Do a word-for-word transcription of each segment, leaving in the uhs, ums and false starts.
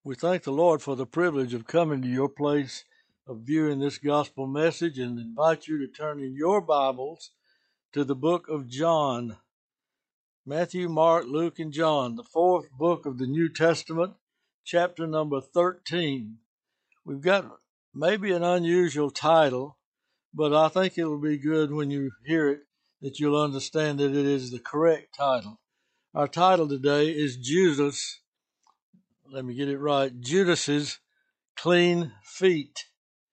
We thank the Lord for the privilege of coming to your place of viewing this gospel message and invite you to turn in your Bibles to the book of John. Matthew, Mark, Luke, and John, the fourth book of the New Testament, chapter number thirteen. We've got maybe an unusual title, but I think it will be good when you hear it that you'll understand that it is the correct title. Our title today is Jesus. Let me get it right. Judas's clean feet.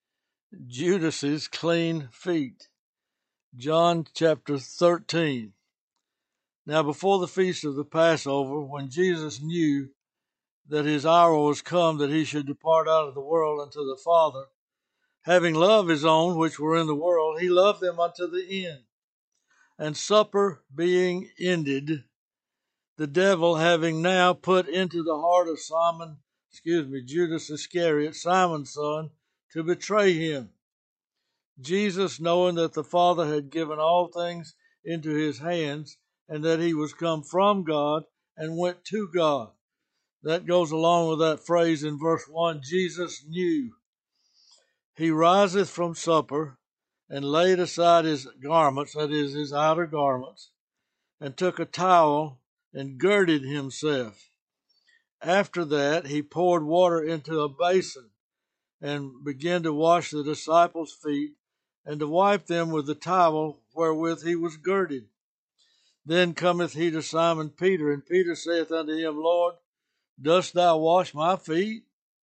Judas's clean feet. John chapter thirteen. Now before the feast of the Passover, when Jesus knew that his hour was come that he should depart out of the world unto the Father, having loved his own which were in the world, he loved them unto the end. And supper being ended, the devil having now put into the heart of Simon, excuse me, Judas Iscariot, Simon's son, to betray him. Jesus, knowing that the Father had given all things into his hands, and that he was come from God and went to God. That goes along with that phrase in verse one, Jesus knew. He riseth from supper, and laid aside his garments, that is, his outer garments, and took a towel, and girded himself. After that, he poured water into a basin, and began to wash the disciples' feet, and to wipe them with the towel wherewith he was girded. Then cometh he to Simon Peter, and Peter saith unto him, Lord, dost thou wash my feet?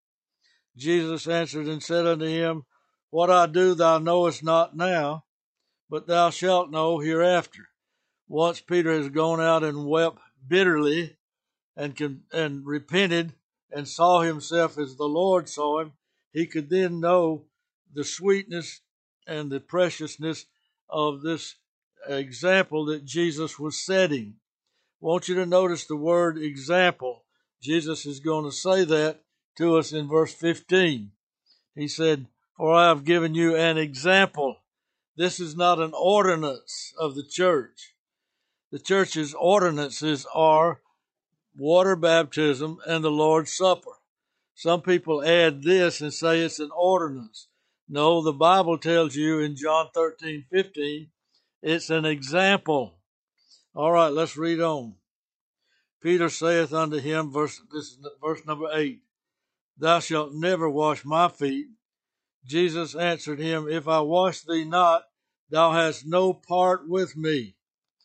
Jesus answered and said unto him, What I do thou knowest not now, but thou shalt know hereafter. Once Peter has gone out and wept bitterly, and con- and repented, and saw himself as the Lord saw him, he could then know the sweetness and the preciousness of this example that Jesus was setting. I want you to notice the word example. Jesus is going to say that to us in verse fifteen. He said, For I have given you an example. This is not an ordinance of the church. The church's ordinances are water baptism and the Lord's Supper. Some people add this and say it's an ordinance. No, the Bible tells you in John thirteen fifteen, it's an example. All right, let's read on. Peter saith unto him, verse, this is verse number eight, Thou shalt never wash my feet. Jesus answered him, If I wash thee not, thou hast no part with me.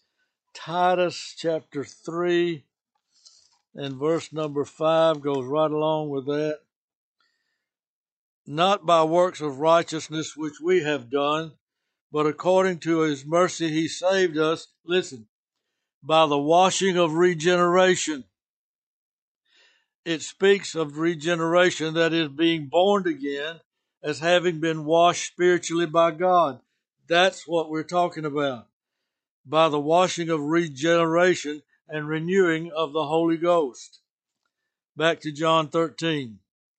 Titus chapter three and verse number five goes right along with that. Not by works of righteousness which we have done, but according to his mercy he saved us, listen, by the washing of regeneration. It speaks of regeneration, that is, being born again, as having been washed spiritually by God. That's what we're talking about. By the washing of regeneration and renewing of the Holy Ghost. Back to John thirteen.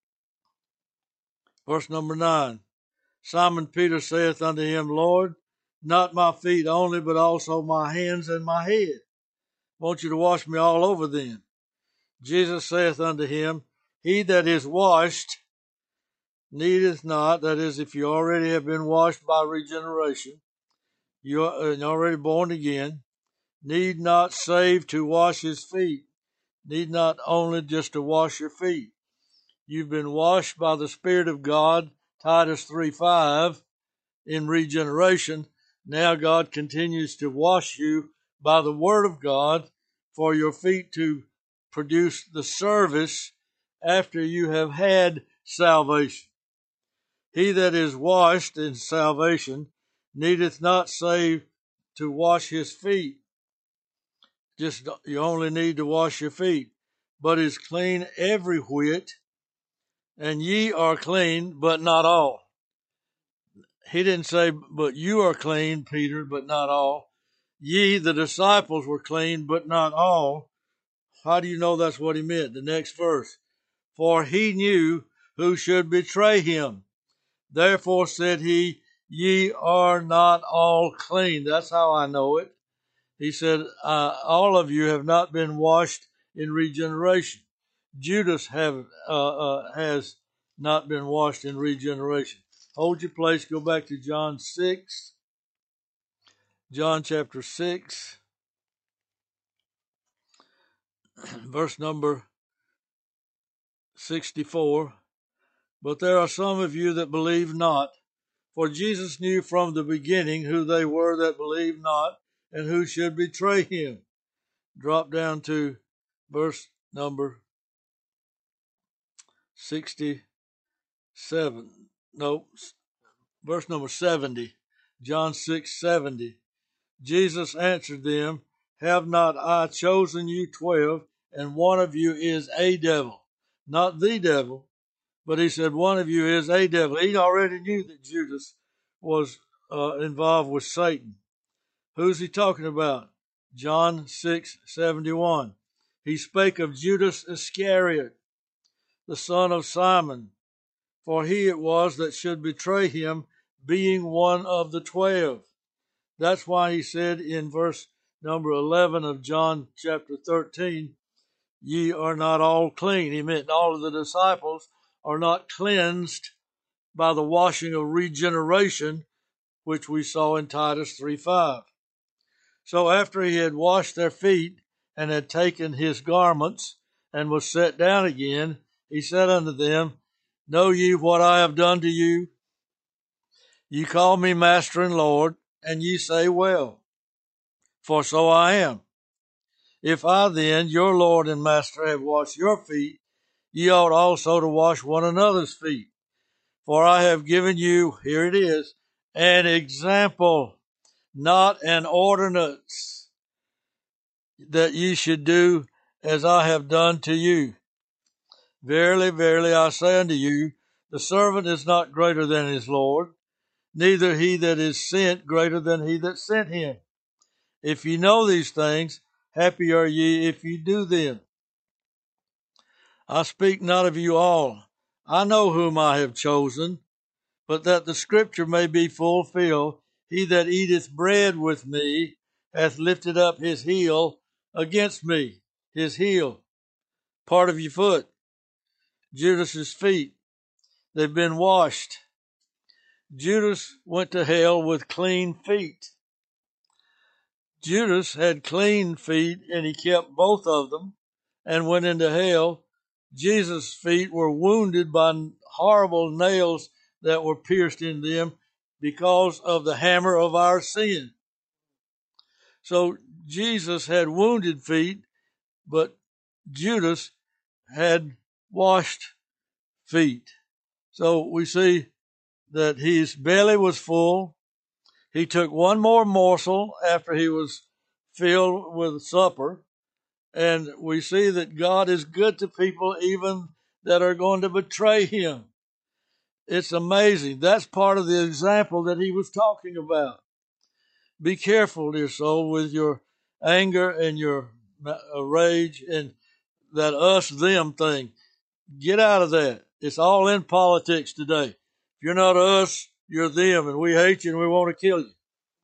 Verse number nine. Simon Peter saith unto him, Lord, not my feet only, but also my hands and my head. I want you to wash me all over then. Jesus saith unto him, He that is washed needeth not, that is, if you already have been washed by regeneration, you are already born again, need not save to wash his feet, need not only just to wash your feet. You've been washed by the Spirit of God, Titus three five, in regeneration. Now God continues to wash you by the Word of God for your feet to produce the service after you have had salvation. He that is washed in salvation needeth not save to wash his feet. Just you only need to wash your feet, but is clean every whit, and ye are clean, but not all. He didn't say, but you are clean, Peter, but not all. Ye, the disciples, were clean, but not all. How do you know that's what he meant? The next verse. For he knew who should betray him. Therefore said he, Ye are not all clean. That's how I know it. He said, uh, all of you have not been washed in regeneration. Judas have uh, uh, has not been washed in regeneration. Hold your place. Go back to John six. John chapter six, verse number sixty-four. But there are some of you that believe not. For Jesus knew from the beginning who they were that believed not, and who should betray him. Drop down to verse number sixty-seven. No, verse number seventy. John six seventy. Jesus answered them, Have not I chosen you twelve, and one of you is a devil? Not the devil, but he said one of you is a devil. He already knew that Judas was uh, involved with Satan. Who's he talking about? John six seventy-one. He spake of Judas Iscariot, the son of Simon, for he it was that should betray him, being one of the twelve. That's why he said in verse number eleven of John chapter thirteen, Ye are not all clean. He meant all of the disciples are not cleansed by the washing of regeneration, which we saw in Titus three five. So after he had washed their feet and had taken his garments and was set down again, he said unto them, Know ye what I have done to you? Ye call me Master and Lord, and ye say, Well, for so I am. If I then, your Lord and Master, have washed your feet, ye ought also to wash one another's feet. For I have given you, here it is, an example, not an ordinance, that ye should do as I have done to you. Verily, verily, I say unto you, the servant is not greater than his Lord, neither he that is sent greater than he that sent him. If ye know these things, happy are ye if ye do them. I speak not of you all. I know whom I have chosen, but that the scripture may be fulfilled, he that eateth bread with me hath lifted up his heel against me. His heel, part of your foot. Judas's feet, they've been washed. Judas went to hell with clean feet. Judas had clean feet, and he kept both of them and went into hell. Jesus' feet were wounded by horrible nails that were pierced in them because of the hammer of our sin. So Jesus had wounded feet, but Judas had washed feet. So we see that his belly was full. He took one more morsel after he was filled with supper. And we see that God is good to people even that are going to betray him. It's amazing. That's part of the example that he was talking about. Be careful, dear soul, with your anger and your rage and that us them thing. Get out of that. It's all in politics today. If you're not us, you're them, and we hate you and we want to kill you.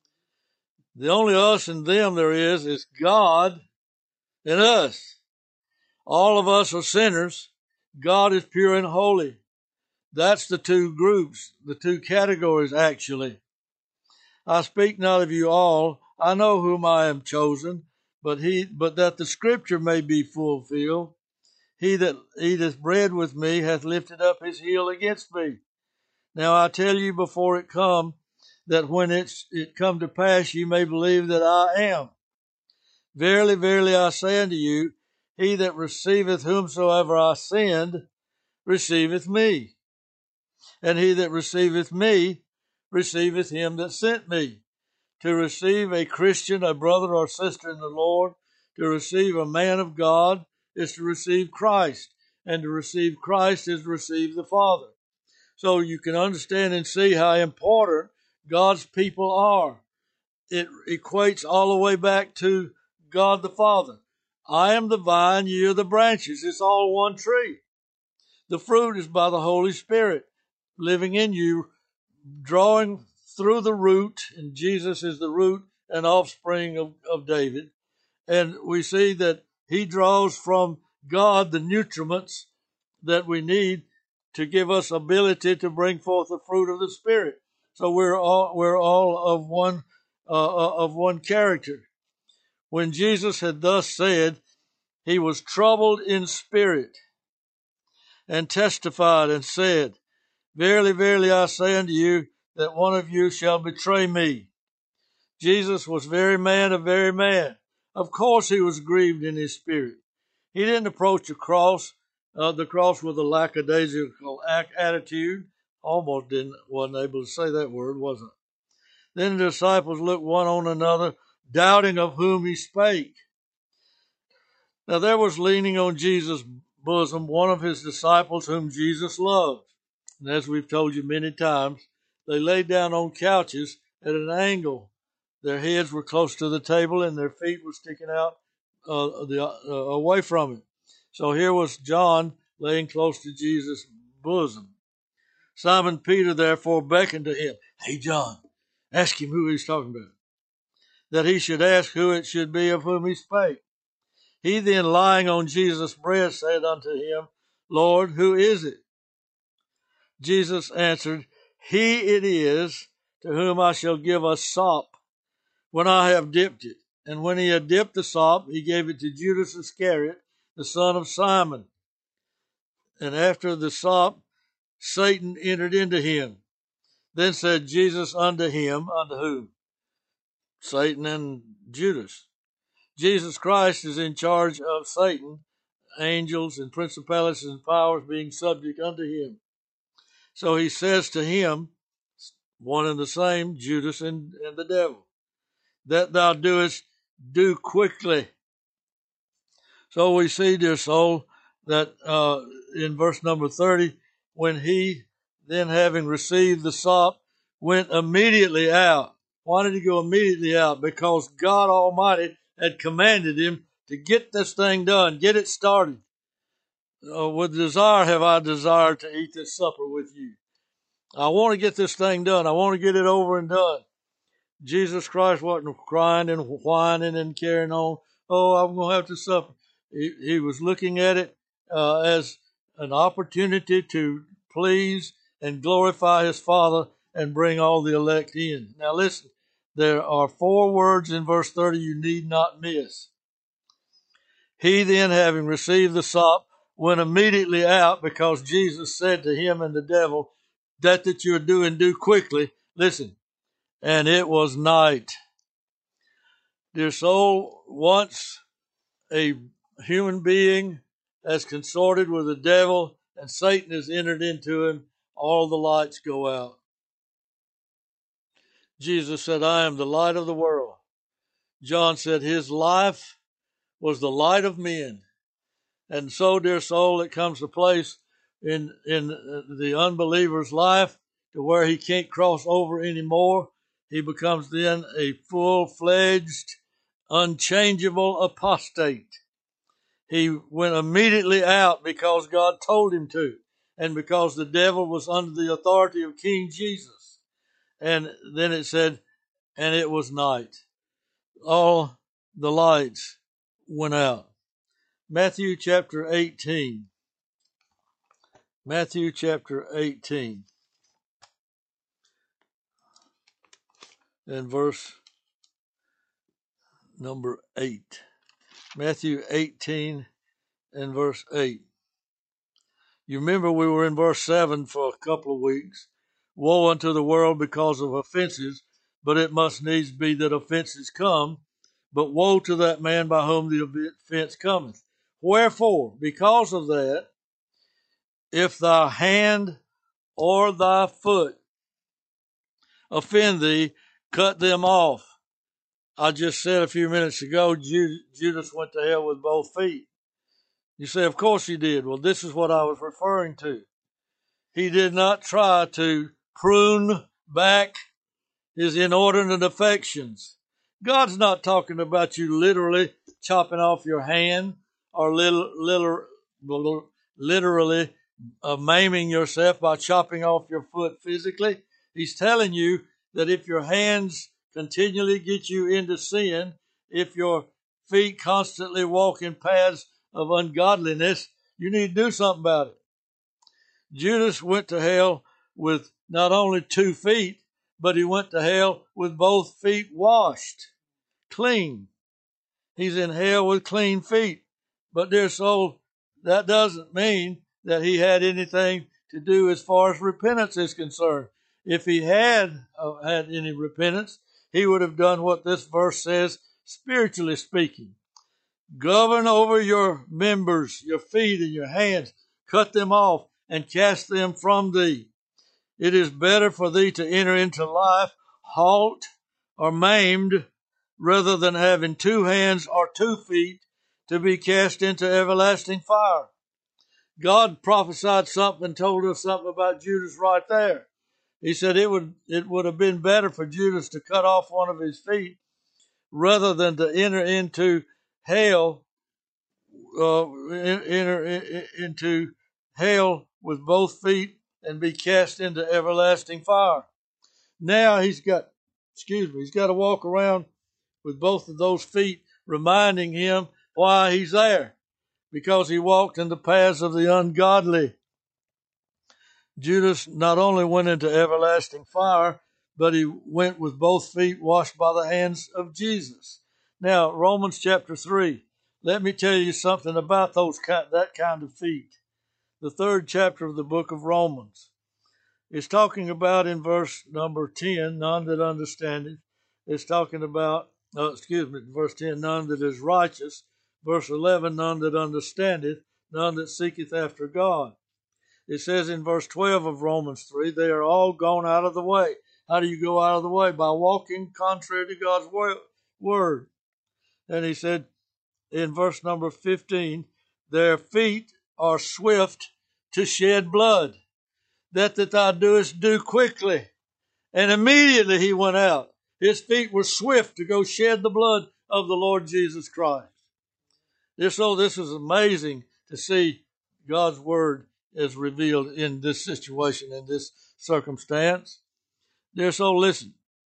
The only us and them there is is God and us. All of us are sinners. God is pure and holy. That's the two groups, the two categories actually. I speak not of you all. I know whom I am chosen, but he, but that the scripture may be fulfilled. He that eateth bread with me hath lifted up his heel against me. Now I tell you before it come, that when it's, it come to pass, ye may believe that I am. Verily, verily, I say unto you, he that receiveth whomsoever I send, receiveth me. And he that receiveth me, receiveth him that sent me. To receive a Christian, a brother or sister in the Lord, to receive a man of God, is to receive Christ. And to receive Christ is to receive the Father. So you can understand and see how important God's people are. It equates all the way back to God the Father. I am the vine, ye are the branches. It's all one tree. The fruit is by the Holy Spirit living in you, drawing through the root, and Jesus is the root and offspring of, of David. And we see that he draws from God the nutriments that we need to give us ability to bring forth the fruit of the Spirit. So we're all we're all of one uh, of one character. When Jesus had thus said, he was troubled in spirit and testified and said, Verily, verily, I say unto you, that one of you shall betray me. Jesus was very man of very man. Of course he was grieved in his spirit. He didn't approach the cross, uh, the cross with a lackadaisical attitude. Almost didn't, wasn't able to say that word, was it? Then the disciples looked one on another, doubting of whom he spake. Now there was leaning on Jesus' bosom one of his disciples whom Jesus loved. And as we've told you many times, they lay down on couches at an angle. Their heads were close to the table and their feet were sticking out uh, the, uh, away from it. So here was John laying close to Jesus' bosom. Simon Peter therefore beckoned to him. Hey, John, ask him who he's talking about. That he should ask who it should be of whom he spake. He then, lying on Jesus' breast, said unto him, Lord, who is it? Jesus answered, He it is to whom I shall give a sop when I have dipped it. And when he had dipped the sop, he gave it to Judas Iscariot, the son of Simon. And after the sop, Satan entered into him. Then said Jesus unto him, unto whom? Satan and Judas. Jesus Christ is in charge of Satan, angels and principalities and powers being subject unto him. So he says to him, one and the same, Judas and, and the devil, that thou doest, do quickly. So we see, dear soul, that uh, in verse number thirty, when he, then having received the sop, went immediately out. Why did he go immediately out? Because God Almighty had commanded him to get this thing done, get it started. Uh, with desire have I desired to eat this supper with you. I want to get this thing done. I want to get it over and done. Jesus Christ wasn't crying and whining and carrying on. Oh, I'm going to have to suffer. He, he was looking at it uh, as an opportunity to please and glorify his Father and bring all the elect in. Now listen, there are four words in verse thirty you need not miss. He then, having received the sop, went immediately out, because Jesus said to him and the devil, that that you're doing, do quickly. Listen, and it was night. Dear soul, once a human being has consorted with the devil and Satan has entered into him, all the lights go out. Jesus said, I am the light of the world. John said his life was the light of men. And so, dear soul, it comes to a place in, in the unbeliever's life to where he can't cross over anymore. He becomes then a full-fledged, unchangeable apostate. He went immediately out because God told him to, and because the devil was under the authority of King Jesus. And then it said, and it was night. All the lights went out. Matthew chapter eighteen. Matthew chapter eighteen. And verse number eight. Matthew eighteen and verse eight. You remember we were in verse seven for a couple of weeks. Woe unto the world because of offenses, but it must needs be that offenses come. But woe to that man by whom the offense cometh. Wherefore, because of that, if thy hand or thy foot offend thee, cut them off. I just said a few minutes ago, Judas went to hell with both feet. You say, of course he did. Well, this is what I was referring to. He did not try to prune back his inordinate affections. God's not talking about you literally chopping off your hand or little, little, literally uh, maiming yourself by chopping off your foot physically. He's telling you that if your hands continually get you into sin, if your feet constantly walk in paths of ungodliness, you need to do something about it. Judas went to hell with not only two feet, but he went to hell with both feet washed, clean. He's in hell with clean feet. But dear soul, that doesn't mean that he had anything to do as far as repentance is concerned. If he had uh, had any repentance, he would have done what this verse says, spiritually speaking. Govern over your members, your feet and your hands. Cut them off and cast them from thee. It is better for thee to enter into life halt or maimed rather than having two hands or two feet to be cast into everlasting fire. God prophesied something, told us something about Judas right there. He said it would it would have been better for Judas to cut off one of his feet rather than to enter into hell, uh, enter into hell with both feet and be cast into everlasting fire. Now he's got, excuse me, he's got to walk around with both of those feet, reminding him why he's there, because he walked in the paths of the ungodly. Judas not only went into everlasting fire, but he went with both feet washed by the hands of Jesus. Now, Romans chapter three. Let me tell you something about those that kind of feet. The third chapter of the book of Romans is talking about in verse number ten, none that understandeth. It's talking about, uh, excuse me, verse ten, none that is righteous. Verse eleven, none that understandeth, none that seeketh after God. It says in verse twelve of Romans three, they are all gone out of the way. How do you go out of the way? By walking contrary to God's word. And he said in verse number fifteen, their feet are swift to shed blood. That that thou doest do quickly. And immediately he went out. His feet were swift to go shed the blood of the Lord Jesus Christ. This, oh, this is amazing to see God's word as revealed in this situation, in this circumstance. Dear soul, listen.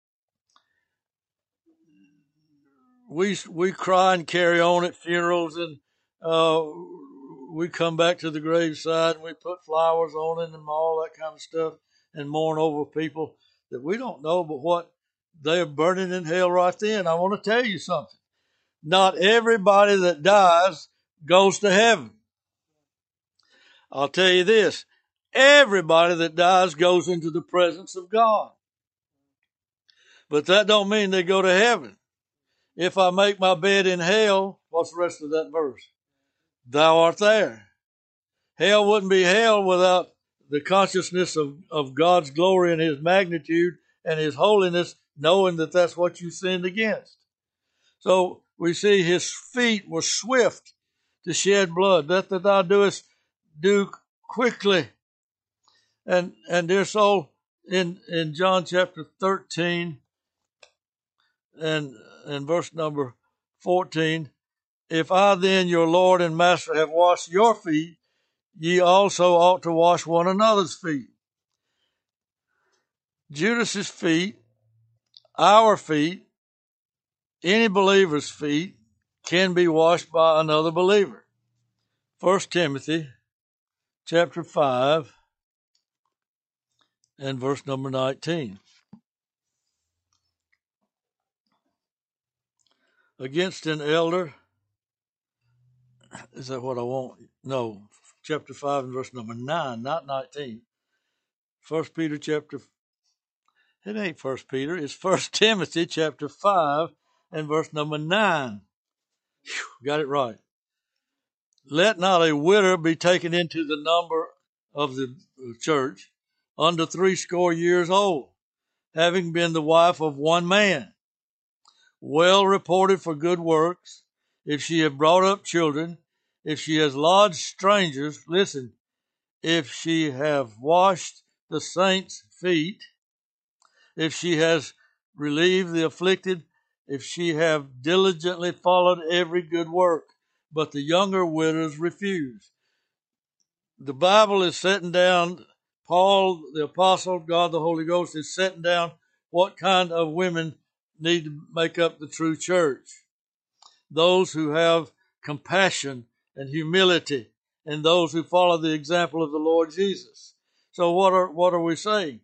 We we cry and carry on at funerals, and uh, we come back to the graveside and we put flowers on it and all that kind of stuff and mourn over people that we don't know but what they're burning in hell right then. I want to tell you something. Not everybody that dies goes to heaven. I'll tell you this. Everybody that dies goes into the presence of God. But that don't mean they go to heaven. If I make my bed in hell, what's the rest of that verse? Thou art there. Hell wouldn't be hell without the consciousness of, of God's glory and his magnitude and his holiness, knowing that that's what you sinned against. So we see his feet were swift to shed blood. That that thou doest do quickly. And and dear soul, in, in John chapter thirteen and, and verse number fourteen, if I then, your Lord and Master, have washed your feet, ye also ought to wash one another's feet. Judas's feet, our feet, any believer's feet can be washed by another believer. First Timothy chapter five and verse number nineteen. Against an elder, is that what I want? No, chapter five and verse number nine, not nineteen. First Peter chapter, it ain't First Peter, it's First Timothy chapter five and verse number nine. Whew, got it right. Let not a widow be taken into the number of the church under threescore years old, having been the wife of one man, well reported for good works, if she have brought up children, if she has lodged strangers, listen, if she have washed the saints' feet, if she has relieved the afflicted, if she have diligently followed every good work. But the younger widows refuse. The Bible is setting down, Paul, the apostle, God the Holy Ghost is setting down what kind of women need to make up the true church. Those who have compassion and humility in those who follow the example of the Lord Jesus. So what are what are we saying?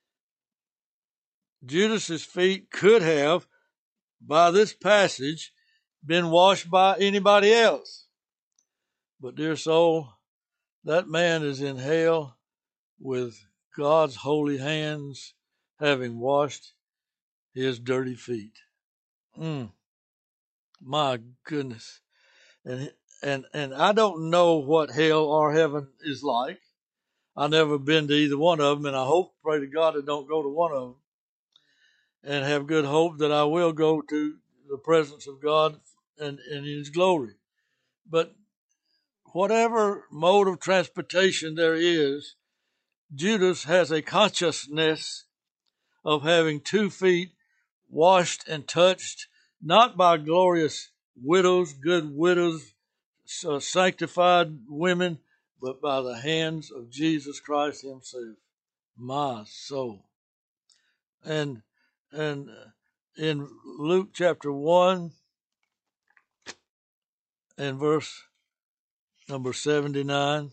Judas's feet could have, by this passage, been washed by anybody else. But dear soul, that man is in hell with God's holy hands having washed his dirty feet. Mm, my goodness. And and and I don't know what hell or heaven is like. I've never been to either one of them, and I hope, pray to God, I don't go to one of them, and have good hope that I will go to the presence of God and, and in His glory. But whatever mode of transportation there is, Judas has a consciousness of having two feet washed and touched, not by glorious widows, good widows, uh, sanctified women, but by the hands of Jesus Christ Himself. My soul. And and in Luke chapter one and verse number seventy-nine,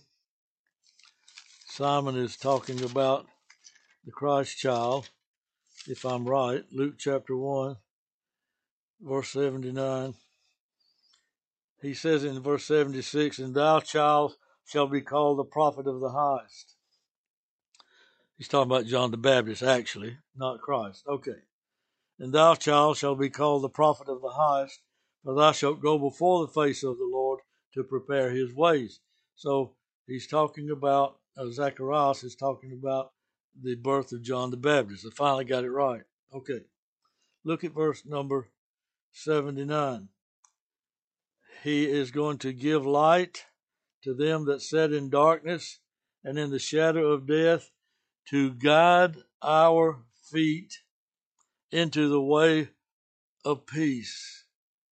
Simon is talking about the Christ child, if I'm right. Luke chapter one, verse seventy-nine. He says in verse seventy-six, "And thou, child, shall be called the prophet of the highest." He's talking about John the Baptist, actually, not Christ. Okay. "And thou, child, shall be called the prophet of the highest, for thou shalt go before the face of the Lord to prepare His ways." So he's talking about, uh, Zacharias is talking about the birth of John the Baptist. I finally got it right. Okay. Look at verse number seventy-nine. "He is going to give light to them that sit in darkness and in the shadow of death, to guide our feet into the way of peace."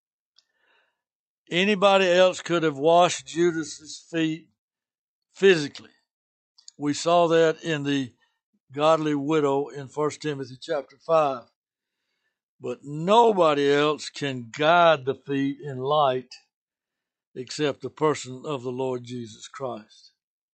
Anybody else could have washed Judas's feet physically. We saw that in the godly widow in First Timothy chapter five. But nobody else can guide the feet in light except the person of the Lord Jesus Christ.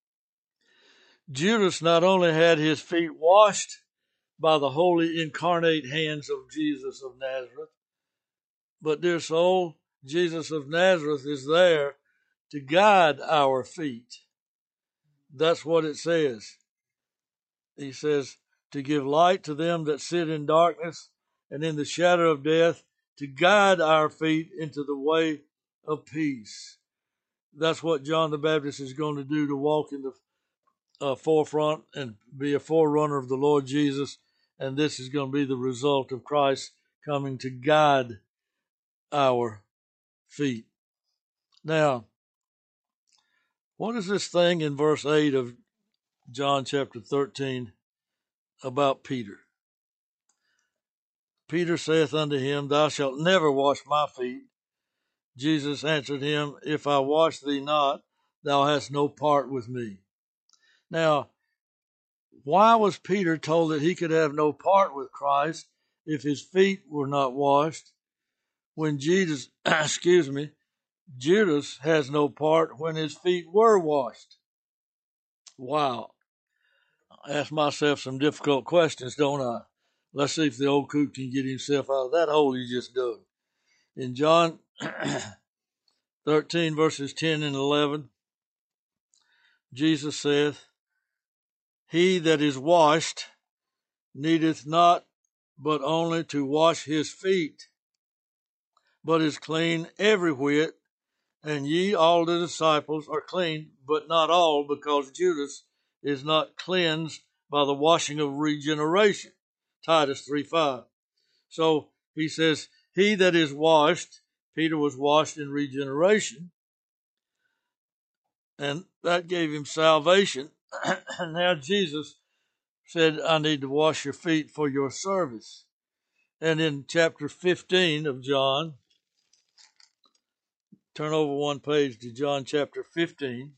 Judas not only had his feet washed by the holy incarnate hands of Jesus of Nazareth, but dear soul, Jesus of Nazareth is there to guide our feet. That's what it says. He says, to give light to them that sit in darkness and in the shadow of death, to guide our feet into the way of peace. That's what John the Baptist is going to do, to walk in the uh, forefront and be a forerunner of the Lord Jesus. And this is going to be the result of Christ coming to guide our feet. Now, what is this thing in verse eight of John chapter thirteen about Peter? "Peter saith unto him, Thou shalt never wash my feet. Jesus answered him, If I wash thee not, thou hast no part with me." Now, why was Peter told that he could have no part with Christ if his feet were not washed, when Jesus, excuse me, Judas has no part when his feet were washed? Wow. I ask myself some difficult questions, don't I? Let's see if the old coot can get himself out of that hole he just dug. In John thirteen, verses ten and eleven, Jesus saith, "He that is washed needeth not but only to wash his feet, but is clean every whit. And ye all the disciples are clean, but not all, because Judas is not cleansed by the washing of regeneration." Titus three five. So he says, he that is washed, Peter was washed in regeneration, and that gave him salvation. And now Jesus said, I need to wash your feet for your service. And in chapter fifteen of John, turn over one page to John chapter fifteen,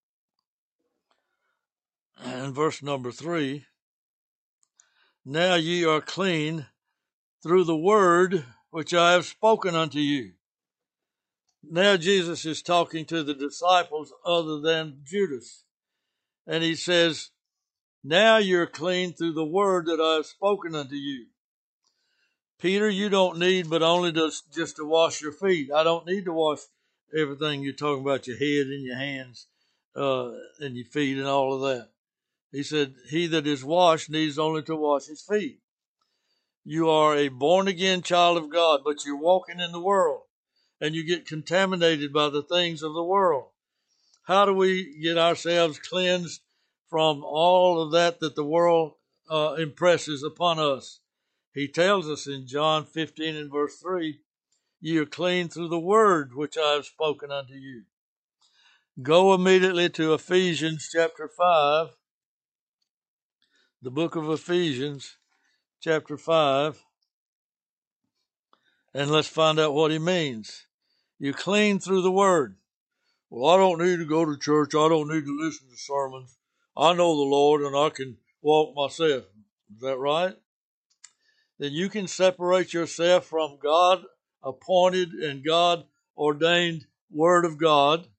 and verse number three. "Now ye are clean through the word which I have spoken unto you." Now Jesus is talking to the disciples other than Judas. And he says, now you're clean through the word that I have spoken unto you. Peter, you don't need but only to, just to wash your feet. I don't need to wash everything you're talking about, your head and your hands uh, and your feet and all of that. He said, he that is washed needs only to wash his feet. You are a born-again child of God, but you're walking in the world, and you get contaminated by the things of the world. How do we get ourselves cleansed from all of that that the world uh, impresses upon us? He tells us in John fifteen and verse three, ye are clean through the word which I have spoken unto you. Go immediately to Ephesians chapter five, the book of Ephesians chapter five, and let's find out what he means. You're clean through the word. Well, I don't need to go to church. I don't need to listen to sermons. I know the Lord and I can walk myself. Is that right? Then you can separate yourself from God appointed and God ordained Word of God.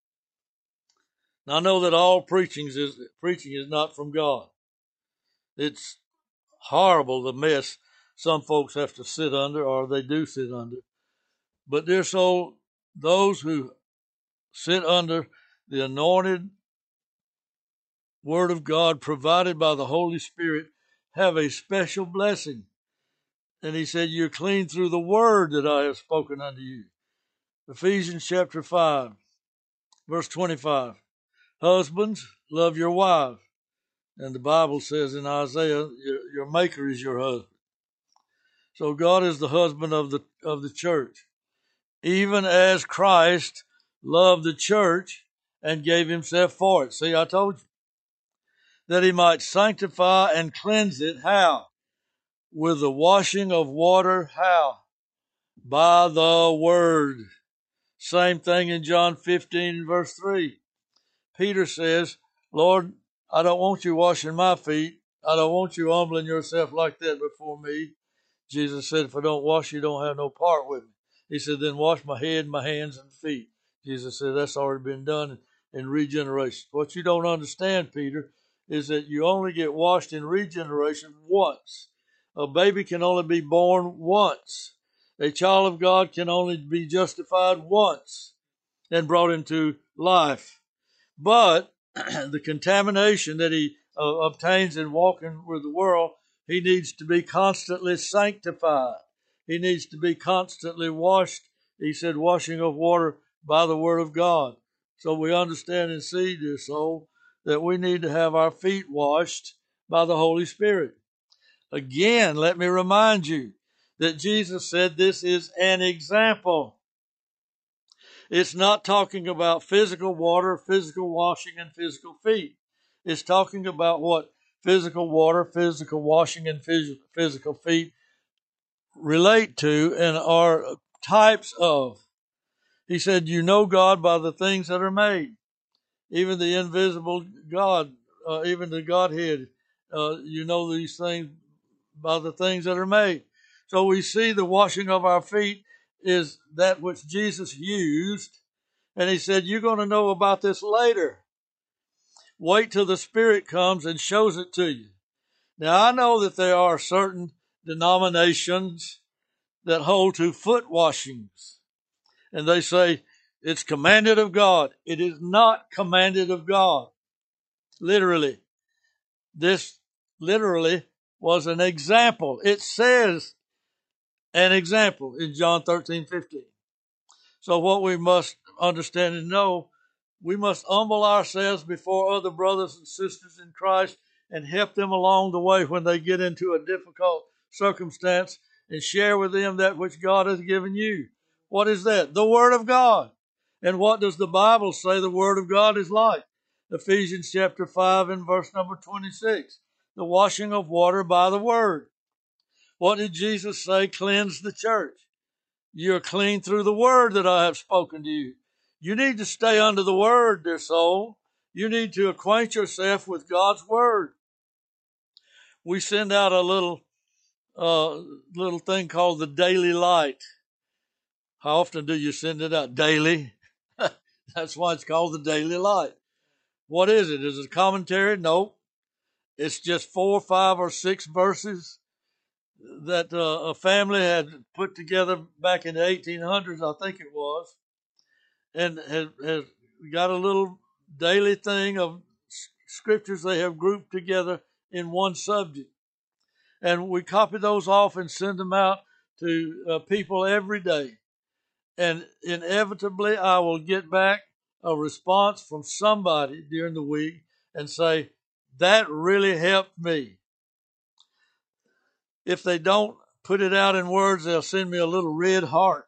Now I know that all preaching is preaching is not from God. It's horrible the mess some folks have to sit under, or they do sit under. But dear soul, those who sit under the anointed Word of God provided by the Holy Spirit have a special blessing. And he said, you're clean through the word that I have spoken unto you. Ephesians chapter five, verse twenty-five. Husbands, love your wives. And the Bible says in Isaiah, your, your maker is your husband. So God is the husband of the of the church. Even as Christ loved the church and gave himself for it. See, I told you. That he might sanctify and cleanse it. How? With the washing of water. How? By the word. Same thing in John fifteen verse three. Peter says, Lord, I don't want you washing my feet. I don't want you humbling yourself like that before me. Jesus said, if I don't wash you, don't have no part with me. He said, then wash my head, my hands, and feet. Jesus said, that's already been done in regeneration. What you don't understand, Peter, is that you only get washed in regeneration once. A baby can only be born once. A child of God can only be justified once and brought into life. But the contamination that he uh, obtains in walking with the world, he needs to be constantly sanctified. He needs to be constantly washed. He said, washing of water by the word of God. So we understand and see, dear soul, that we need to have our feet washed by the Holy Spirit. Again, let me remind you that Jesus said this is an example. It's not talking about physical water, physical washing, and physical feet. It's talking about what physical water, physical washing, and physical feet relate to and are types of. He said, you know God by the things that are made. Even the invisible God, uh, even the Godhead, uh, you know these things by the things that are made. So we see the washing of our feet is that which Jesus used. And he said, you're going to know about this later. Wait till the Spirit comes and shows it to you. Now, I know that there are certain denominations that hold to foot washings. And they say, it's commanded of God. It is not commanded of God. Literally. This literally was an example. It says an example in John thirteen fifteen. So what we must understand and know, we must humble ourselves before other brothers and sisters in Christ and help them along the way when they get into a difficult circumstance and share with them that which God has given you. What is that? The Word of God. And what does the Bible say the Word of God is like? Ephesians chapter five and verse number twenty-six. The washing of water by the Word. What did Jesus say? Cleanse the church. You're clean through the word that I have spoken to you. You need to stay under the word, dear soul. You need to acquaint yourself with God's word. We send out a little, uh, little thing called the Daily Light. How often do you send it out? Daily. That's why it's called the Daily Light. What is it? Is it a commentary? No. It's just four, five, or six verses that uh, a family had put together back in the eighteen hundreds, I think it was, and has, has got a little daily thing of scriptures they have grouped together in one subject. And we copy those off and send them out to uh, people every day. And inevitably, I will get back a response from somebody during the week and say, that really helped me. If they don't put it out in words, they'll send me a little red heart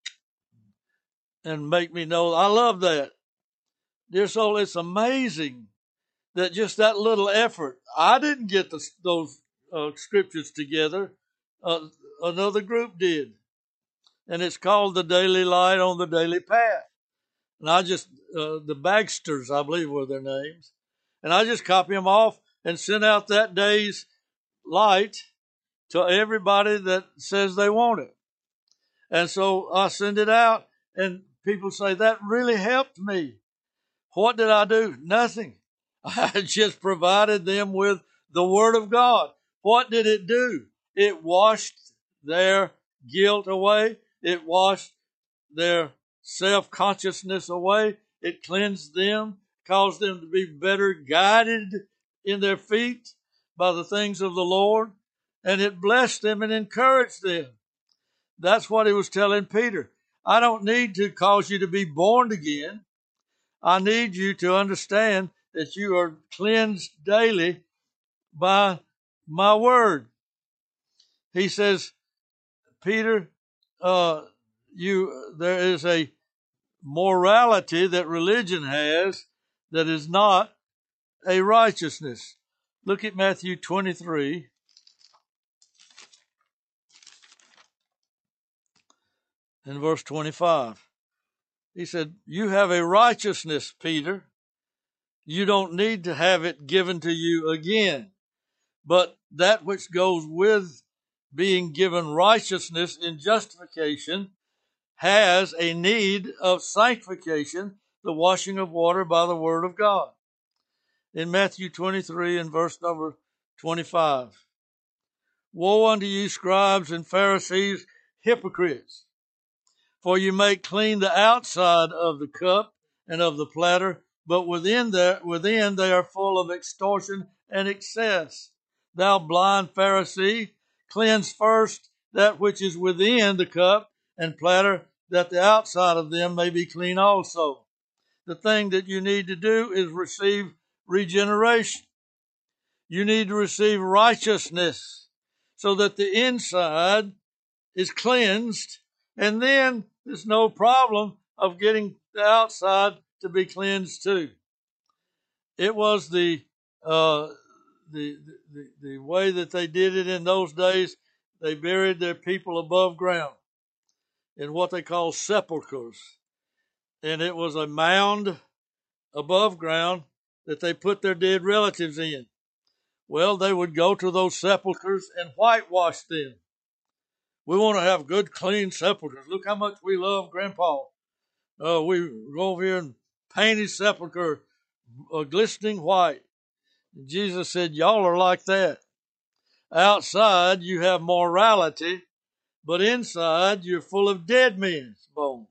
and make me know. I love that. Dear soul, it's amazing that just that little effort. I didn't get the, those uh, scriptures together. Uh, another group did. And it's called the Daily Light on the Daily Path. And I just, uh, the Bagsters, I believe were their names. And I just copy them off and send out that day's light to everybody that says they want it. And so I send it out, and people say, that really helped me. What did I do? Nothing. I just provided them with the Word of God. What did it do? It washed their guilt away. It washed their self-consciousness away. It cleansed them, caused them to be better guided in their feet by the things of the Lord, and it blessed them and encouraged them. That's what he was telling Peter. I don't need to cause you to be born again. I need you to understand that you are cleansed daily by my word. He says, Peter, uh, you there is a morality that religion has that is not a righteousness. Look at Matthew twenty-three. In verse twenty-five. He said, you have a righteousness, Peter. You don't need to have it given to you again. But that which goes with being given righteousness in justification has a need of sanctification, the washing of water by the word of God. In Matthew twenty-three and verse number twenty-five. Woe unto you, scribes and Pharisees, hypocrites! For you make clean the outside of the cup and of the platter, but within there, within they are full of extortion and excess. Thou blind Pharisee, cleanse first that which is within the cup and platter, that the outside of them may be clean also. The thing that you need to do is receive regeneration. You need to receive righteousness so that the inside is cleansed, and then there's no problem of getting the outside to be cleansed too. It was the uh, the, the the way that they did it in those days. They buried their people above ground in what they call sepulchres, and it was a mound above ground that they put their dead relatives in. Well, they would go to those sepulchres and whitewash them. We want to have good, clean sepulchres. Look how much we love Grandpa. Uh, we go over here and paint his sepulcher uh, glistening white. And Jesus said, y'all are like that. Outside, you have morality, but inside, you're full of dead men's bones,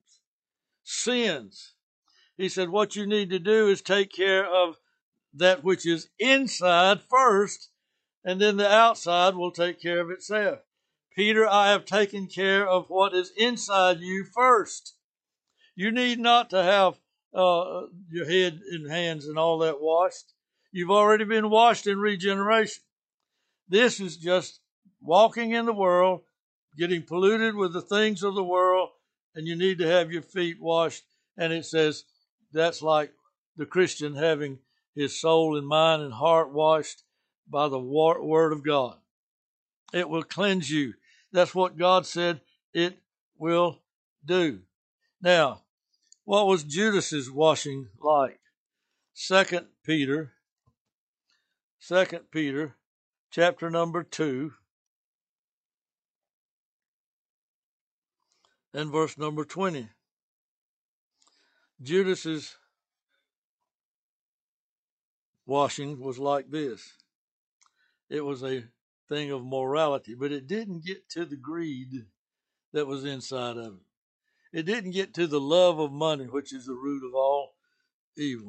sins. He said, what you need to do is take care of that which is inside first, and then the outside will take care of itself. Peter, I have taken care of what is inside you first. You need not to have uh, your head and hands and all that washed. You've already been washed in regeneration. This is just walking in the world, getting polluted with the things of the world, and you need to have your feet washed. And it says that's like the Christian having his soul and mind and heart washed by the word of God. It will cleanse you. That's what God said it will do. Now, what was Judas's washing like? Second Peter, Second Peter, chapter number two, and verse number twenty. Judas's washing was like this. It was a thing of morality, but it didn't get to the greed that was inside of it. It didn't get to the love of money, which is the root of all evil.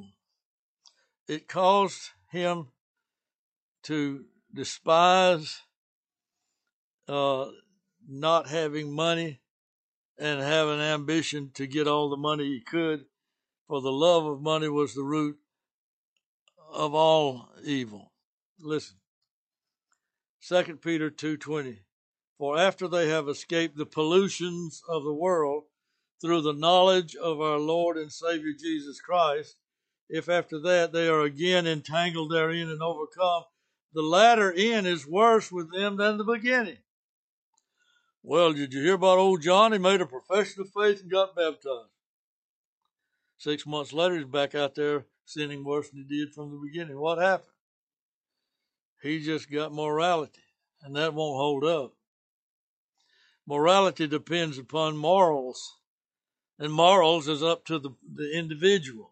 It caused him to despise uh, not having money and have an ambition to get all the money he could, for the love of money was the root of all evil. Listen, Second Peter two twenty. For after they have escaped the pollutions of the world through the knowledge of our Lord and Savior Jesus Christ, if after that they are again entangled therein and overcome, the latter end is worse with them than the beginning. Well, did you hear about old John? He made a profession of faith and got baptized. Six months later, he's back out there sinning worse than he did from the beginning. What happened? He just got morality, and that won't hold up. Morality depends upon morals, and morals is up to the, the individual.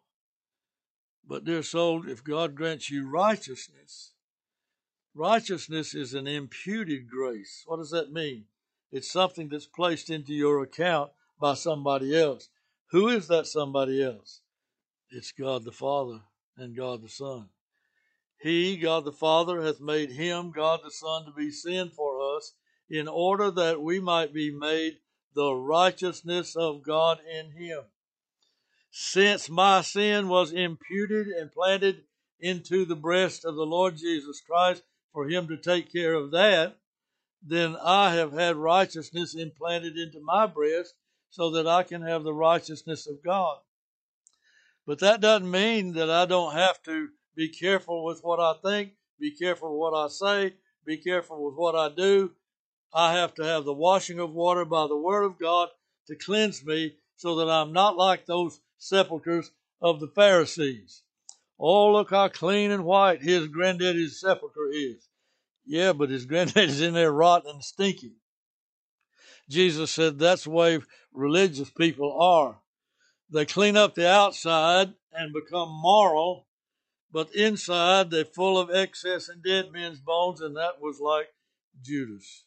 But dear soul, if God grants you righteousness, righteousness is an imputed grace. What does that mean? It's something that's placed into your account by somebody else. Who is that somebody else? It's God the Father and God the Son. He, God the Father, hath made him, God the Son, to be sin for us, in order that we might be made the righteousness of God in him. Since my sin was imputed and planted into the breast of the Lord Jesus Christ for him to take care of that, then I have had righteousness implanted into my breast so that I can have the righteousness of God. But that doesn't mean that I don't have to be careful with what I think, be careful with what I say, be careful with what I do. I have to have the washing of water by the Word of God to cleanse me so that I'm not like those sepulchres of the Pharisees. Oh, look how clean and white his granddaddy's sepulcher is. Yeah, but his granddaddy's in there rotten and stinking. Jesus said that's the way religious people are. They clean up the outside and become moral, but inside they're full of excess and dead men's bones, and that was like Judas.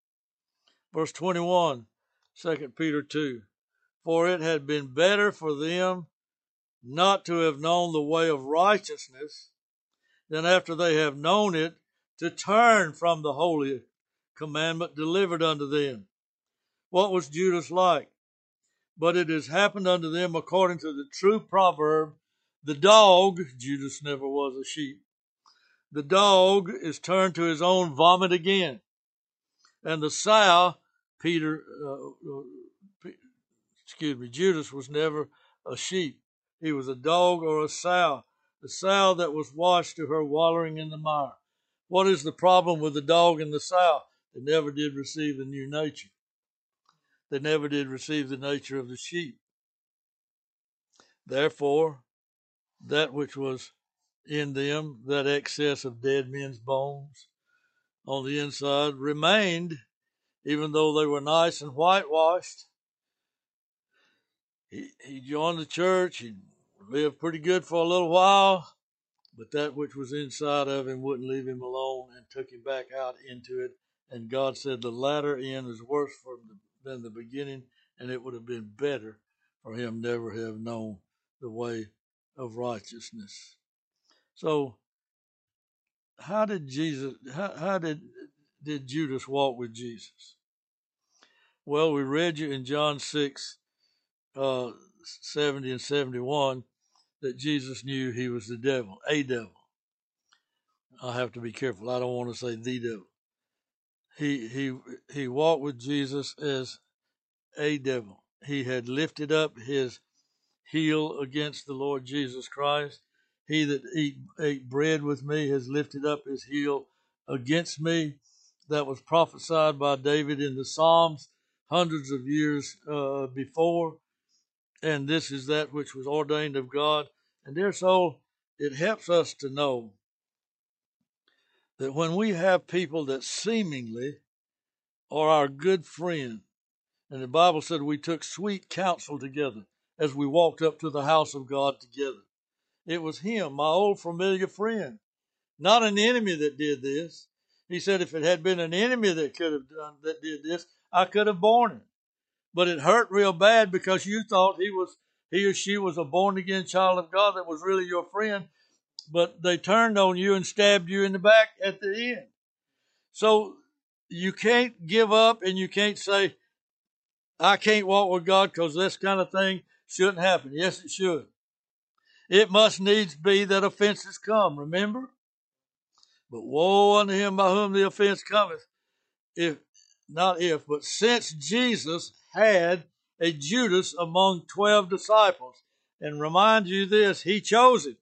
Verse twenty-one, Second Peter two. For it had been better for them not to have known the way of righteousness than after they have known it to turn from the holy commandment delivered unto them. What was Judas like? But it has happened unto them according to the true proverb, the dog, Judas never was a sheep, the dog is turned to his own vomit again. And the sow, Peter, uh, excuse me, Judas was never a sheep. He was a dog or a sow, the sow that was washed to her wallowing in the mire. What is the problem with the dog and the sow? They never did receive the new nature. They never did receive the nature of the sheep. Therefore, that which was in them, that excess of dead men's bones on the inside, remained, even though they were nice and whitewashed. He, he joined the church. He lived pretty good for a little while, but that which was inside of him wouldn't leave him alone and took him back out into it. And God said the latter end is worse for him than the beginning, and it would have been better for him never have known the way of righteousness. So, how did Jesus? How, how did did Judas walk with Jesus? Well, we read you in John six, uh, seventy and seventy-one, that Jesus knew he was the devil, a devil. I have to be careful. I don't want to say the devil. He he he walked with Jesus as a devil. He had lifted up his heel against the Lord Jesus Christ. He that eat, ate bread with me has lifted up his heel against me. That was prophesied by David in the Psalms hundreds of years uh, before. And this is that which was ordained of God. And dear soul, it helps us to know that when we have people that seemingly are our good friend, And the Bible said we took sweet counsel together as we walked up to the house of God together. It was him, my old familiar friend, not an enemy that did this. He said if it had been an enemy that could have done that did this, I could have borne it. But it hurt real bad because you thought he was he or she was a born again child of God that was really your friend, but they turned on you and stabbed you in the back at the end. So you can't give up and you can't say, I can't walk with God because this kind of thing shouldn't happen. Yes, it should. It must needs be that offenses come, remember? But woe unto him by whom the offense cometh, if not if, but since Jesus had a Judas among twelve disciples. And remind you this, he chose him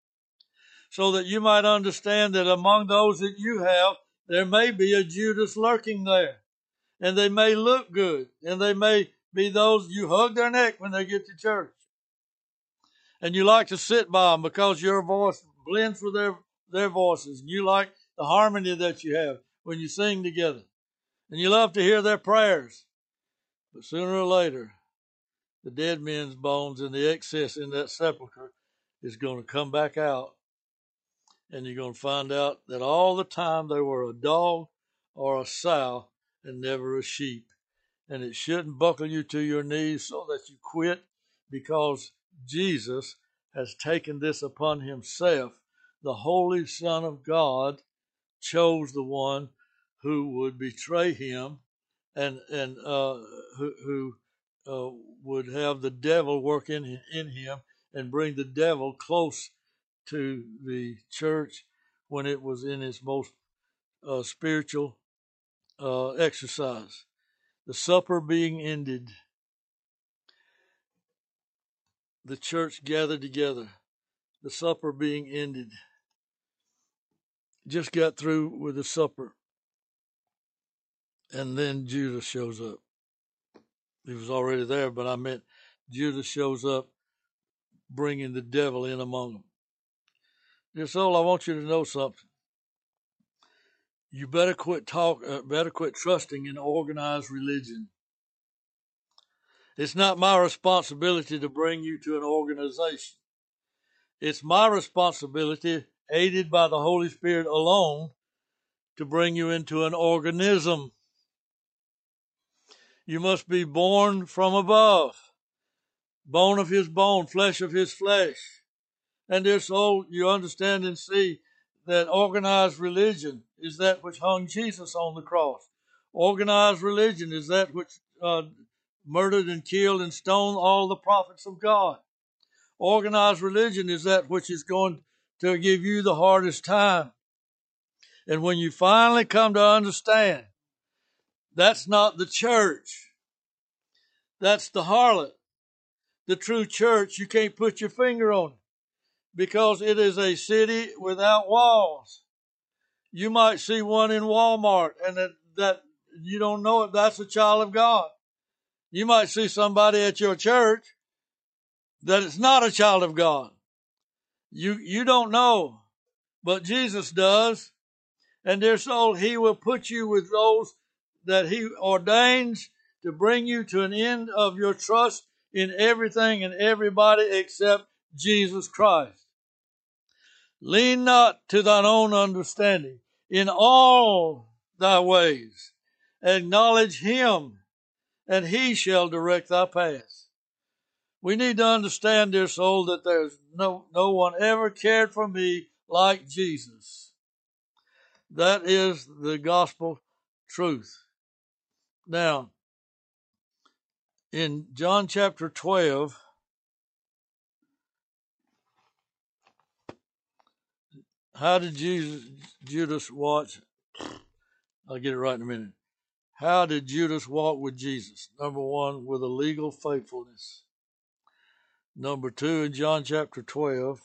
so that you might understand that among those that you have, there may be a Judas lurking there. And they may look good, and they may be those you hug their neck when they get to church. And you like to sit by them because your voice blends with their, their voices. And you like the harmony that you have when you sing together. And you love to hear their prayers. But sooner or later, the dead men's bones and the excess in that sepulcher is going to come back out. And you're going to find out that all the time they were a dog or a sow and never a sheep. And it shouldn't buckle you to your knees so that you quit, because Jesus has taken this upon himself. The Holy Son of God chose the one who would betray him and and uh, who, who uh, would have the devil work in, in him and bring the devil close to the church when it was in its most uh, spiritual uh, exercise. The supper being ended, the church gathered together. The supper being ended. Just got through with the supper. And then Judas shows up. He was already there, but I meant Judas shows up bringing the devil in among them. Dear soul, I want you to know something. You better quit talk. Uh, better quit trusting in organized religion. It's not my responsibility to bring you to an organization. It's my responsibility, aided by the Holy Spirit alone, to bring you into an organism. You must be born from above, bone of his bone, flesh of his flesh. And dear soul, you understand and see that organized religion is that which hung Jesus on the cross. Organized religion is that which uh, murdered and killed and stoned all the prophets of God. Organized religion is that which is going to give you the hardest time. And when you finally come to understand, that's not the church. That's the harlot. The true church, you can't put your finger on it because it is a city without walls. You might see one in Walmart and that, that you don't know if that's a child of God. You might see somebody at your church that is not a child of God. You, you don't know, but Jesus does. And dear soul, he will put you with those that he ordains to bring you to an end of your trust in everything and everybody except Jesus Christ. Lean not to thine own understanding. In all thy ways acknowledge him, and he shall direct thy paths. We need to understand, dear soul, that there's no, no one ever cared for me like Jesus. That is the gospel truth. Now, in John chapter twelve, how did Jesus, Judas watch? I'll get it right in a minute. How did Judas walk with Jesus? Number one, with a legal faithfulness. Number two, in John chapter twelve,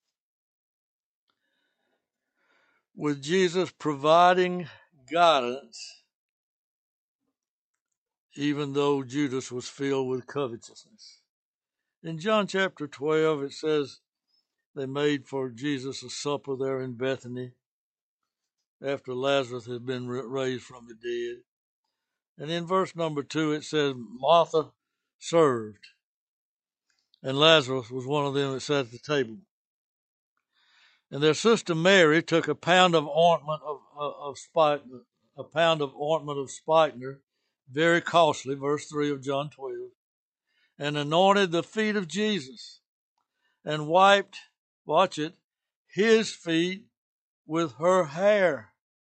with Jesus providing guidance, even though Judas was filled with covetousness. In John chapter twelve, it says they made for Jesus a supper there in Bethany after Lazarus had been raised from the dead. And in verse number two, it says, Martha served, and Lazarus was one of them that sat at the table. And their sister Mary took a pound of ointment of, of, of spikenard, a pound of ointment of spikenard, very costly, verse three of John twelve, and anointed the feet of Jesus, and wiped, watch it, his feet with her hair.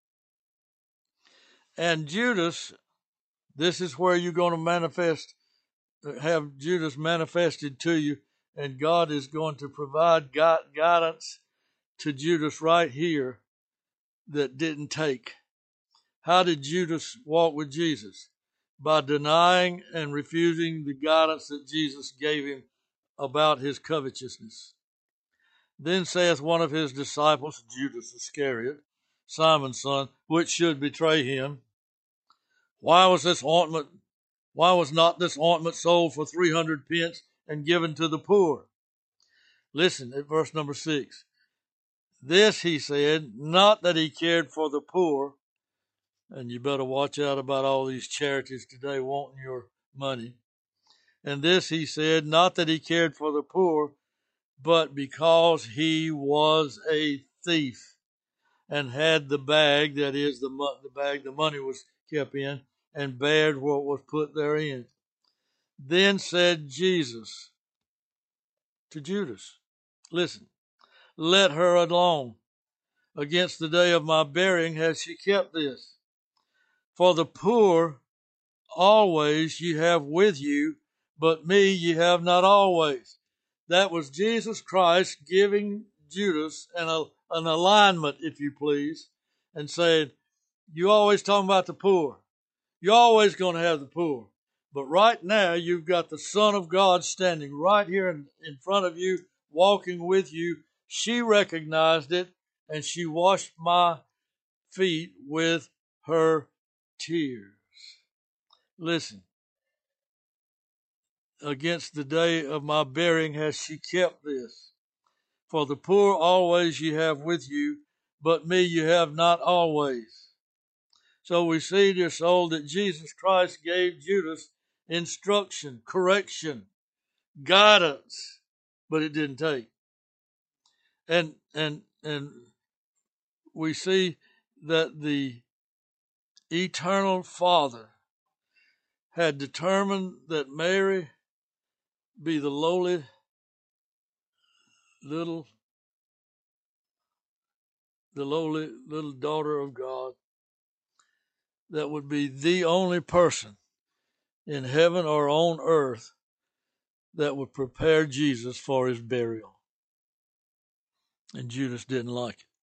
And Judas, this is where you're going to manifest, have Judas manifested to you, and God is going to provide guidance to Judas right here that didn't take. How did Judas walk with Jesus? By denying and refusing the guidance that Jesus gave him about his covetousness. Then saith one of his disciples, Judas Iscariot, Simon's son, which should betray him, Why was this ointment, why was not this ointment sold for three hundred pence and given to the poor? Listen at verse number six. This he said, not that he cared for the poor, and you better watch out about all these charities today wanting your money. And this he said, not that he cared for the poor, but because he was a thief and had the bag, that is the, the bag the money was kept in, and bared what was put therein. Then said Jesus to Judas, listen, let her alone. Against the day of my burying has she kept this. For the poor always ye have with you, but me ye have not always. That was Jesus Christ giving Judas an, an alignment, if you please, and saying, you always talking about the poor. You're always going to have the poor. But right now, you've got the Son of God standing right here in, in front of you, walking with you. She recognized it, and she washed my feet with her tears. Listen, against the day of my burying has she kept this. For the poor always you have with you, but me you have not always. So we see, dear soul, that Jesus Christ gave Judas instruction, correction, guidance, but it didn't take. And and and we see that the eternal Father had determined that Mary be the lowly little the lowly little daughter of God that would be the only person in heaven or on earth that would prepare Jesus for his burial. And Judas didn't like it.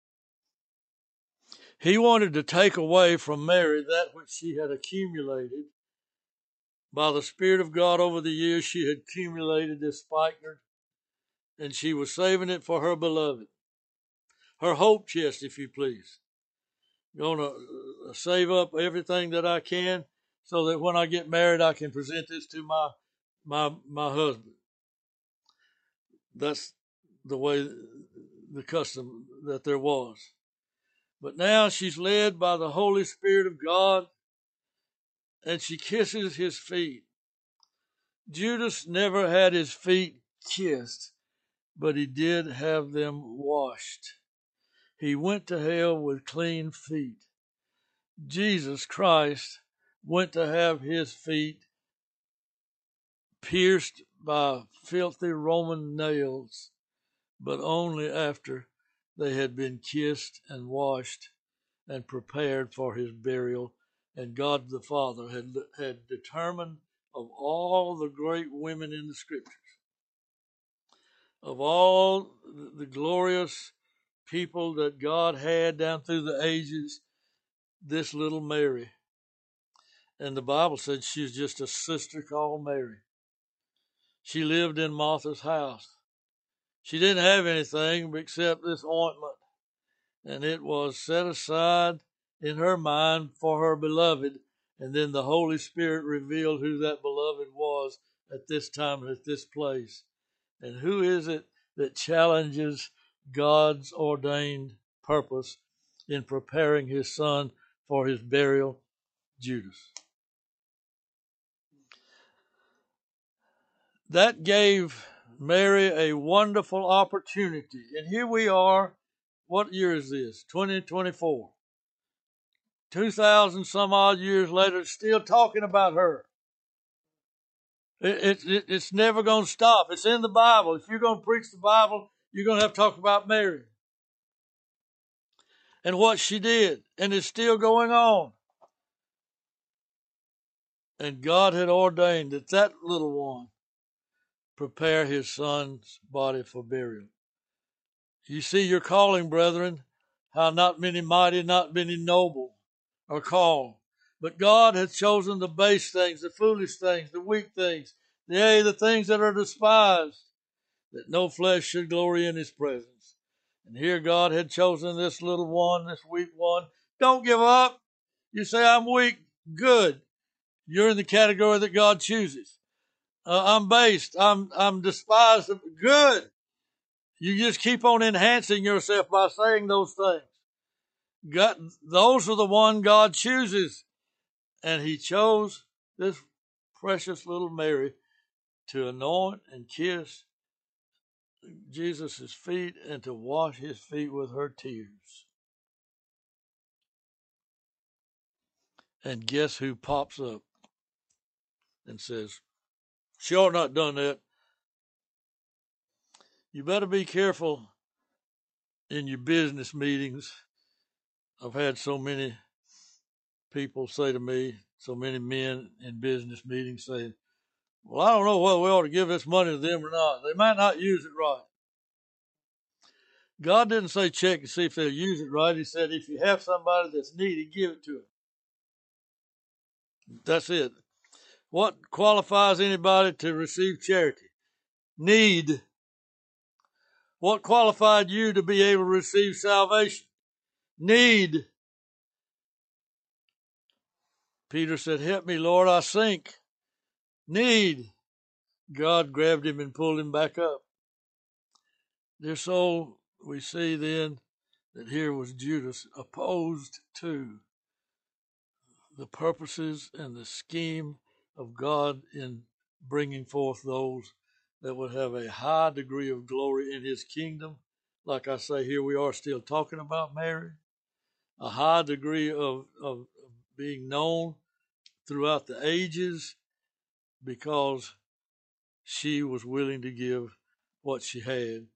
He wanted to take away from Mary that which she had accumulated. By the Spirit of God over the years, she had accumulated this spikenard, and she was saving it for her beloved. Her hope chest, if you please. Going to save up everything that I can so that when I get married, I can present this to my my my husband. That's the way, the custom that there was. But now she's led by the Holy Spirit of God, and she kisses his feet. Judas never had his feet kissed, but he did have them washed. He went to hell with clean feet. Jesus Christ went to have his feet pierced by filthy Roman nails, but only after they had been kissed and washed and prepared for his burial. And God the Father had, had determined, of all the great women in the Scriptures, of all the glorious people that God had down through the ages, this little Mary. And the Bible said she was just a sister called Mary. She lived in Martha's house. She didn't have anything except this ointment, and it was set aside in her mind for her beloved. And then the Holy Spirit revealed who that beloved was at this time and at this place. And who is it that challenges God's ordained purpose in preparing his son for his burial? Judas. that gave Mary a wonderful opportunity. And here we are. What year is this? twenty twenty-four. two thousand some odd years later, still talking about her. It, it, it's never going to stop. It's in the Bible. If you're going to preach the Bible, you're going to have to talk about Mary and what she did. And it's still going on. And God had ordained that that little one prepare his son's body for burial. You see your calling, brethren, how not many mighty, not many noble are called. But God hath chosen the base things, the foolish things, the weak things, yea, the things that are despised, that no flesh should glory in his presence. And here God had chosen this little one, this weak one. Don't give up. You say, I'm weak. Good. You're in the category that God chooses. Uh, I'm based. I'm, I'm despised. Good. You just keep on enhancing yourself by saying those things. God, those are the one God chooses. And he chose this precious little Mary to anoint and kiss Jesus' feet and to wash his feet with her tears. And guess who pops up and says, she ought not done that. You better be careful in your business meetings. I've had so many people say to me, so many men in business meetings say, well, I don't know whether we ought to give this money to them or not. They might not use it right. God didn't say check and see if they'll use it right. He said if you have somebody that's needy, give it to them. That's it. What qualifies anybody to receive charity? Need. What qualified you to be able to receive salvation? Need. Peter said, help me, Lord, I sink. Need. God grabbed him and pulled him back up. Dear soul, we see then that here was Judas opposed to the purposes and the scheme of God in bringing forth those that would have a high degree of glory in his kingdom. Like I say, here we are still talking about Mary, a high degree of, of being known throughout the ages because she was willing to give what she had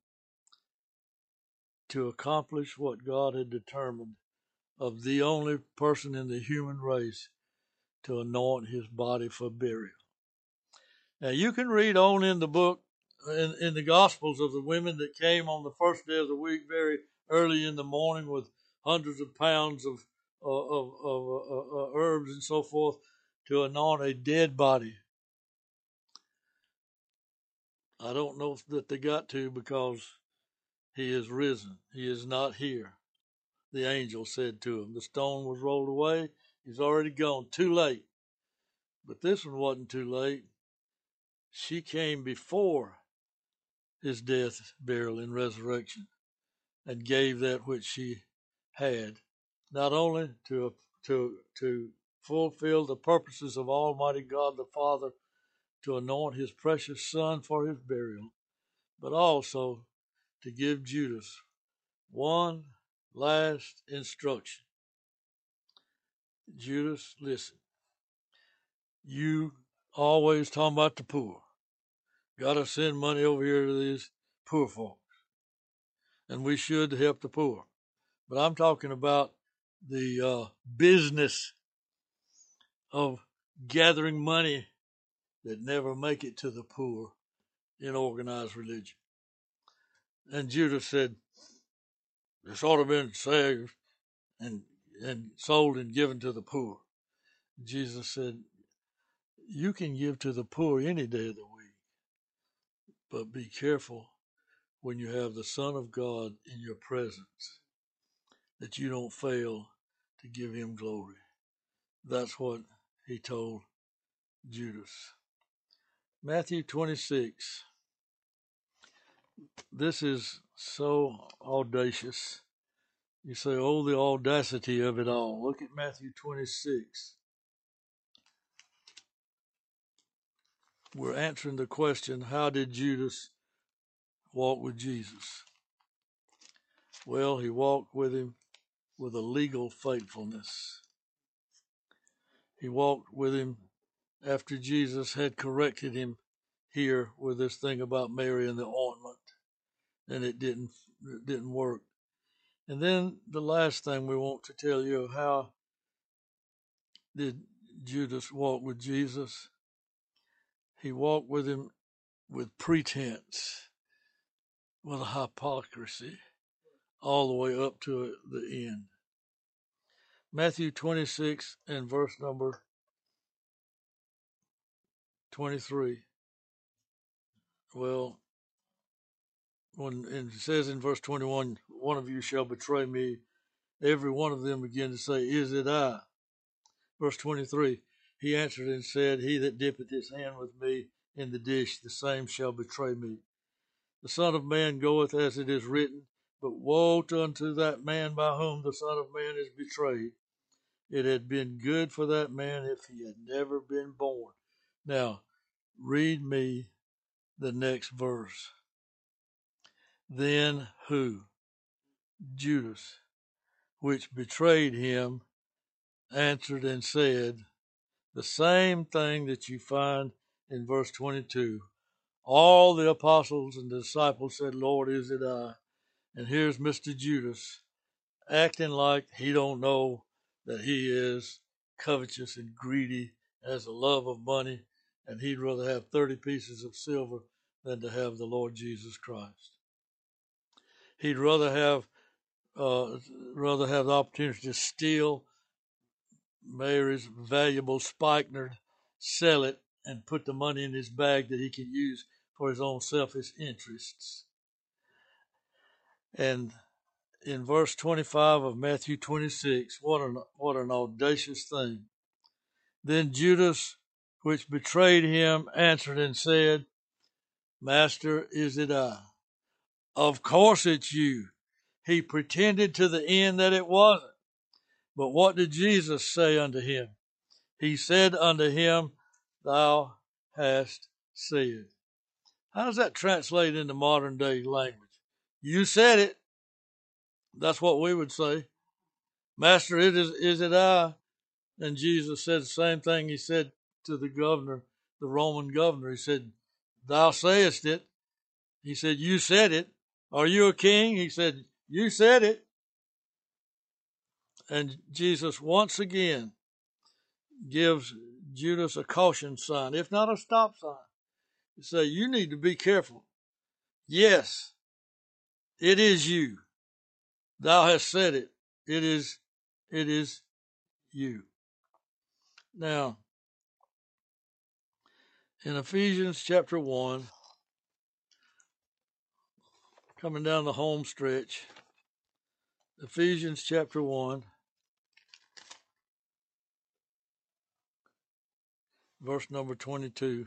to accomplish what God had determined of the only person in the human race to anoint his body for burial. Now you can read on in the book, in, in the Gospels, of the women that came on the first day of the week very early in the morning with hundreds of pounds of, uh, of, of uh, uh, herbs and so forth to anoint a dead body. I don't know that they got to because he is risen. He is not here. The angel said to him, the stone was rolled away. He's already gone. Too late. But this one wasn't too late. She came before his death, burial, and resurrection and gave that which she had, not only to, to, to fulfill the purposes of Almighty God the Father to anoint his precious son for his burial, but also to give Judas one last instruction. Judas, listen, you always talking about the poor. Got to send money over here to these poor folks. And we should help the poor. But I'm talking about the uh, business of gathering money that never make it to the poor in organized religion. And Judas said, this ought to have been saved and, and sold and given to the poor. Jesus said, you can give to the poor any day of the week, but be careful when you have the Son of God in your presence that you don't fail to give him glory. That's what he told Judas. Matthew twenty-six. This is so audacious. You say, oh, the audacity of it all. Look at Matthew twenty-six. we're answering the question, how did Judas walk with Jesus? Well, he walked with him with a legal faithfulness. He walked with him after Jesus had corrected him here with this thing about Mary and the ointment, and it didn't it didn't work. And then the last thing we want to tell you, how did Judas walk with Jesus? He walked with him with pretense, with hypocrisy, all the way up to the end. Matthew twenty-six and verse number twenty-three. Well, when it says in verse twenty-one, one of you shall betray me, every one of them began to say, is it I? Verse twenty-three, he answered and said, he that dippeth his hand with me in the dish, the same shall betray me. The Son of Man goeth as it is written, but woe unto that man by whom the Son of Man is betrayed. It had been good for that man if he had never been born. Now, read me the next verse. Then who? Judas, which betrayed him, answered and said, the same thing that you find in verse twenty-two. All the apostles and the disciples said, Lord, is it I? And here's Mister Judas acting like he don't know that he is covetous and greedy, has a love of money, and he'd rather have thirty pieces of silver than to have the Lord Jesus Christ. He'd rather have uh, rather have the opportunity to steal Mary's valuable spikenard, sell it, and put the money in his bag that he can use for his own selfish interests. And in verse twenty-five of Matthew twenty-six, what an, what an audacious thing. Then Judas, which betrayed him, answered and said, Master, is it I? Of course it's you. He pretended to the end that it wasn't. But what did Jesus say unto him? He said unto him, thou hast said. How does that translate into modern day language? You said it. That's what we would say. Master, it is, is it I? And Jesus said the same thing he said to the governor, the Roman governor. He said, thou sayest it. He said, you said it. Are you a king? He said, you said it. And Jesus once again gives Judas a caution sign, if not a stop sign. He said, you need to be careful. Yes, it is you. Thou hast said it. It is, it is you. Now, in Ephesians chapter one, coming down the home stretch, Ephesians chapter one, verse number twenty-two.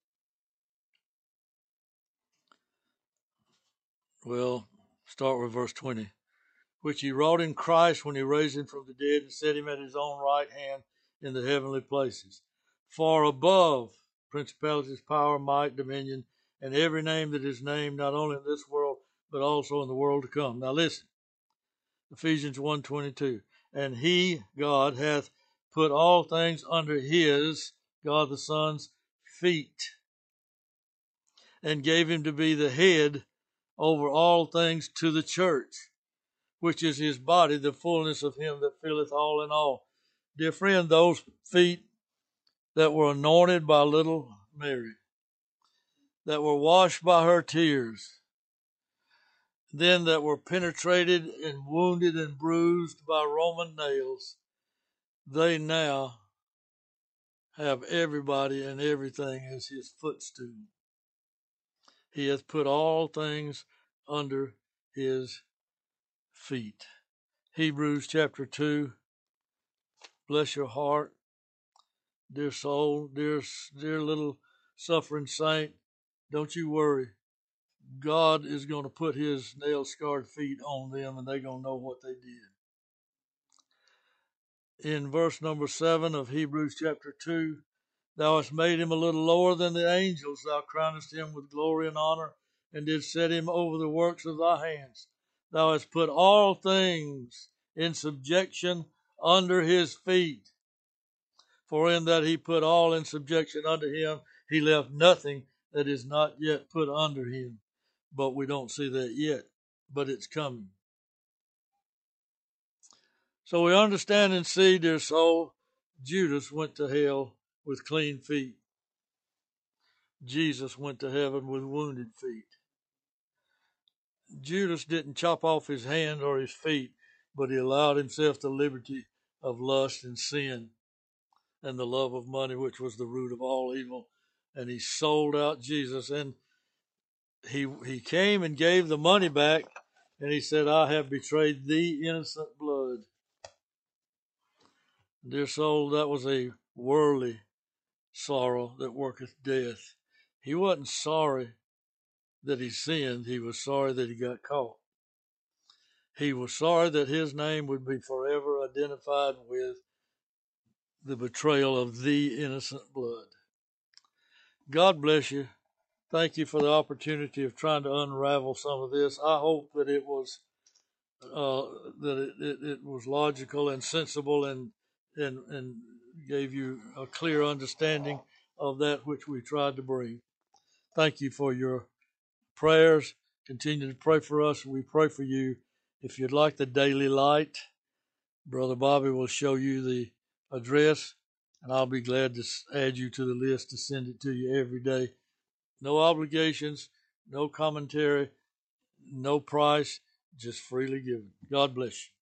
Well, start with verse twenty. Which he wrought in Christ when he raised him from the dead and set him at his own right hand in the heavenly places. Far above principalities, power, might, dominion, and every name that is named, not only in this world, but also in the world to come. Now listen, Ephesians one twenty-two. And he, God, hath put all things under his, God the Son's, feet, and gave him to be the head over all things to the church, which is his body, the fullness of him that filleth all in all. Dear friend, those feet that were anointed by little Mary, that were washed by her tears, then that were penetrated and wounded and bruised by Roman nails, they now have everybody and everything as his footstool. He hath put all things under his feet. Hebrews chapter two. Bless your heart, dear soul, dear, dear little suffering saint. Don't you worry. God is going to put his nail-scarred feet on them, and they're going to know what they did. In verse number seven of Hebrews chapter two, Thou hast made him a little lower than the angels. Thou crownest him with glory and honor, and didst set him over the works of thy hands. Thou hast put all things in subjection under his feet. For in that he put all in subjection unto him, he left nothing that is not yet put under him. But we don't see that yet, but it's coming. So we understand and see, dear soul, Judas went to hell with clean feet. Jesus went to heaven with wounded feet. Judas didn't chop off his hand or his feet, but he allowed himself the liberty of lust and sin and the love of money, which was the root of all evil. And he sold out Jesus, and he he came and gave the money back, and he said, I have betrayed thee, innocent blood. Dear soul, that was a worldly sorrow that worketh death. He wasn't sorry that he sinned. He was sorry that he got caught. He was sorry that his name would be forever identified with the betrayal of the innocent blood. God bless you. Thank you for the opportunity of trying to unravel some of this. I hope that it was uh, that it, it, it was logical and sensible and and and gave you a clear understanding of that which we tried to bring. Thank you for your prayers. Continue to pray for us. We pray for you. If you'd like the daily light, Brother Bobby will show you the address, and I'll be glad to add you to the list to send it to you every day. No obligations, no commentary, no price, just freely given. God bless you.